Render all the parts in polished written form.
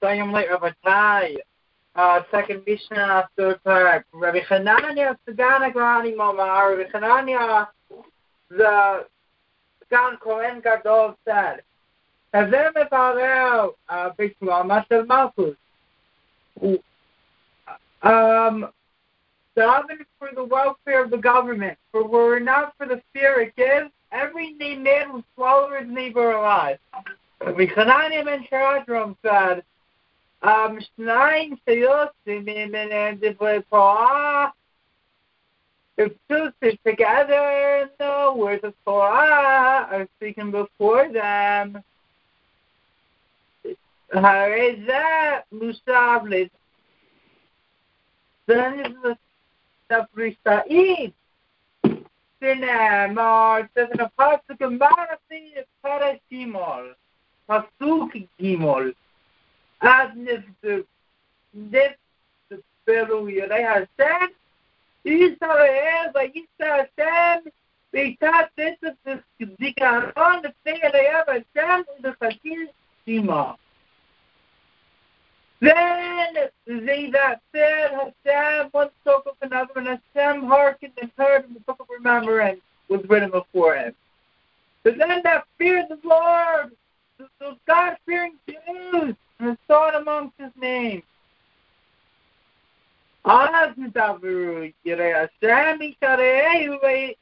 Sayam like Ravatai, second Mishnah, third part. Rabbi Hanania, Sagana Grani Mama, Rabbi Hanania, the Gan Kohen Gadol said, Hazem Eparel, Bishma, Master Malchus. Daven for the welfare of the government, for were it not for the fear it gives, every man would swallow his neighbor alive. Hanania ben Sharadram said, Shnayim Shayosim and Divlei Torah. If two sit together, no words of Torah are speaking before them. Harezah Musavlit. Then is the Sabrista'id. Sinamar says in a pasuk of Marathi is Peres Gimel. Pasuk Gimel. As if this Peru Yirei Hashem, Yisrael, Vayisa Hashem, Beitat this is the Zikaron, the Yirei Hashem, the Chakil Shima. Then they that said Hashem, one spoke of another, and Hashem hearkened and heard, and the book of remembrance was written before him. But then that feared the Lord, those God-fearing Jews, and sought amongst his name. Az Nidaviru Yirei Hashem Yisharei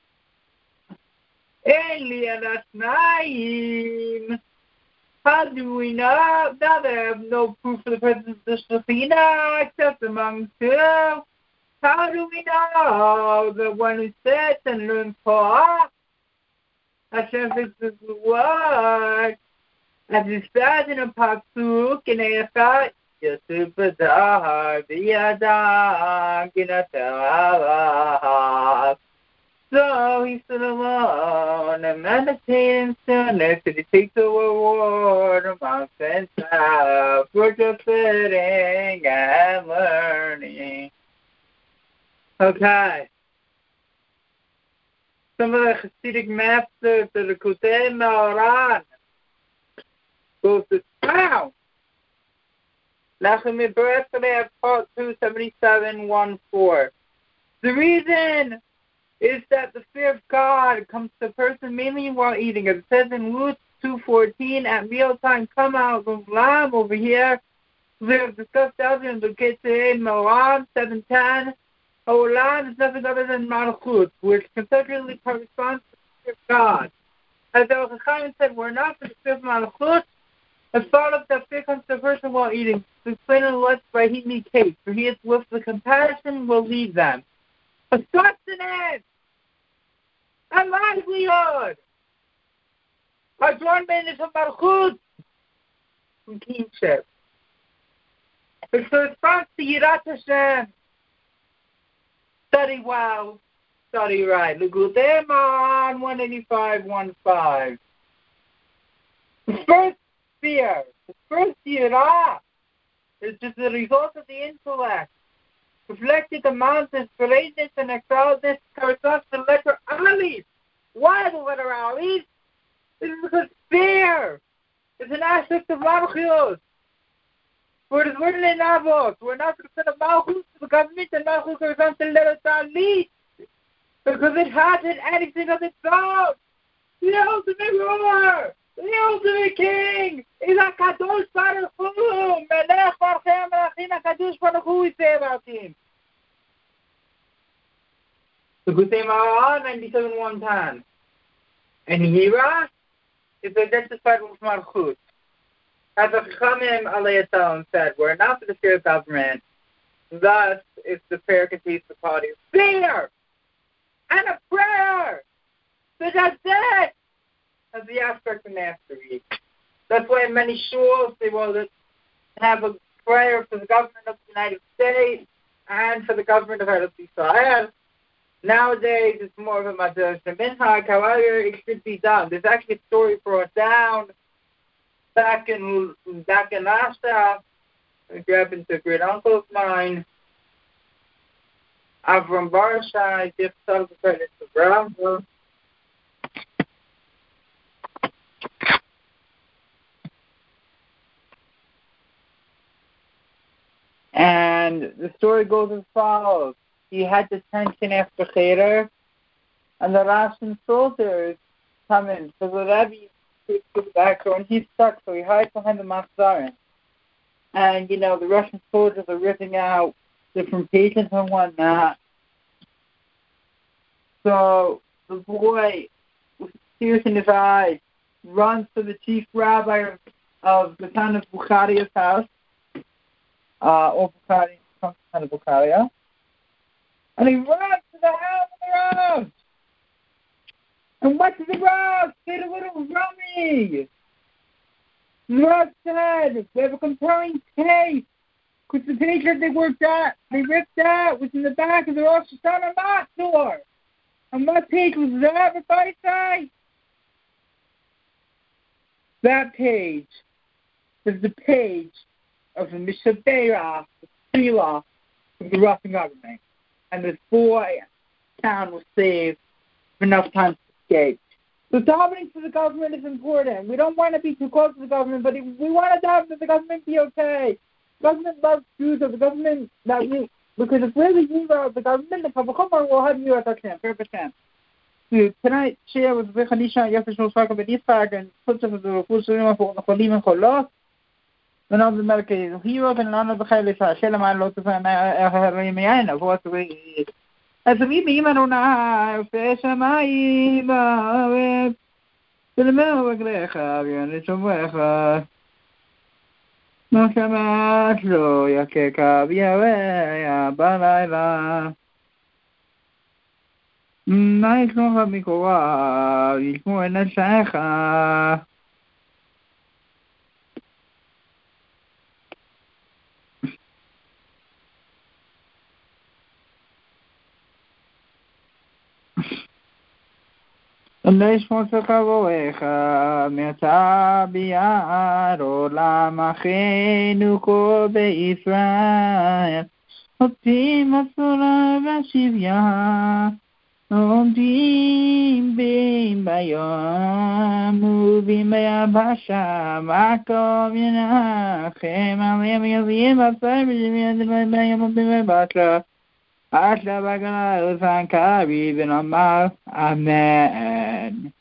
Eli Alasnaim. How do we know? Now they have no proof of the presence of the Shekhinah except among two. How do we know the one who sits and learns Torah? Hashem fixes the word. As it says in a pasuk in Eichot, Yosef Badar B'yadam Ginatarav. So he stood alone and meditated in stillness to take the reward amongst himself for just sitting and learning. Okay. Some of the Hasidic masters of the Kutei Maharan goes to town. Lachem Ibrahim have taught 277:14. The reason is that the fear of God comes to a person mainly while eating. As it says in Luke 2:14, at mealtime, come out of Lamb over here. We have discussed earlier in the Ketei Moran 7:10. Olam is nothing other than Malchut, which conceptually corresponds to the fear of God. As the Chachamim said, we're not for the fear of Malchut. As part of that fear comes to a person while eating. To explain in the less by he me case, for he is with the compassion will lead them. A sustenance, a livelihood, a adornment is a malchut, from kingship. It's the response to Yirat Hashem. Study well, study right. L'Gutei Maharan 185:15. The first fear, the first Yirah, is just the result of the intellect. Reflected amounts of greatness and exaltedness corresponds to the letter Aleph. Why the letter Aleph? This is because fear is an aspect of Malchus. For it is written in our books, we're not to consider Malchus to the government, and Malchus corresponds to the letter Aleph. Because it hasn't anything of its own. The ultimate ruler, the ultimate king, is a Kadosh Baruch Hu. Melech Barchem Melachim HaKadosh Baruch Hu, we say about him. The Kutei Maharan 97:110. And Yirah is identified with Malchut. As the Chachamim Alei Salam said, we're not for the fear of government. Thus, if the prayer contains the quality of fear and a prayer, so that's it. As the aspect of mastery. That's why in many shuls they will have a prayer for the government of the United States and for the government of Eretz Israel. Nowadays, it's more of a Madrash Minhag. However, it should be done. There's actually a story brought down back in Russia. It happened to a great uncle of mine, Avram Barsha. I give some credit to Bravo. story goes as follows. He had detention after Cheder, and the Russian soldiers come in. So the Rebbe takes the back door, and he's stuck, so he hides behind the Machzarim. And, the Russian soldiers are ripping out different patients and whatnot. So the boy, with tears in his eyes, runs to the chief rabbi of the town of Bukharia's house, or Bukharia, some kind of Bukharia, and he runs to the house of the Rav. And what did the Rav say to little Rummy? The Rav said, we have a comparing case, because the page that they ripped out was in the back of the Rosh Hashanah Matzor. And what page was that, everybody say? That page is the page of the Mishabeirah, the Tefillah of the Russian government. And this boy town was saved for enough time to escape. So davening to the government is important. We don't want to be too close to the government, but we want to daven that the government be okay. The government loves Jews, or the government because if we're the hero of the government, the Kavachomar will have you at our camp, 100%. Tonight, share with Vichanisha, Yafis Rosaka, Bedisag, and puts of the Fusurima for the Cholim and Cholos. None of the medical heroes and none of the Khailis, Shelaman, Lotus, and Remiana, of what we. As we be Manona, Feshamai, Silmel, Grecha, and it's a weather. No Shamatlo, Yakeka, Via, Balaila. Nice no Hamikoa, it's more in a Sacha. לשמוץ וחבורך, מעתה ביער עולם אחינו כל בישראל, אותי מסורה ושביה, עומדים בין ביום ובין ביבשה, מקום ינחם עליהם יביאים בשר ושביעים ביום ובין בבטרה. Asla bagana usan kabi bin Ammar. Amen.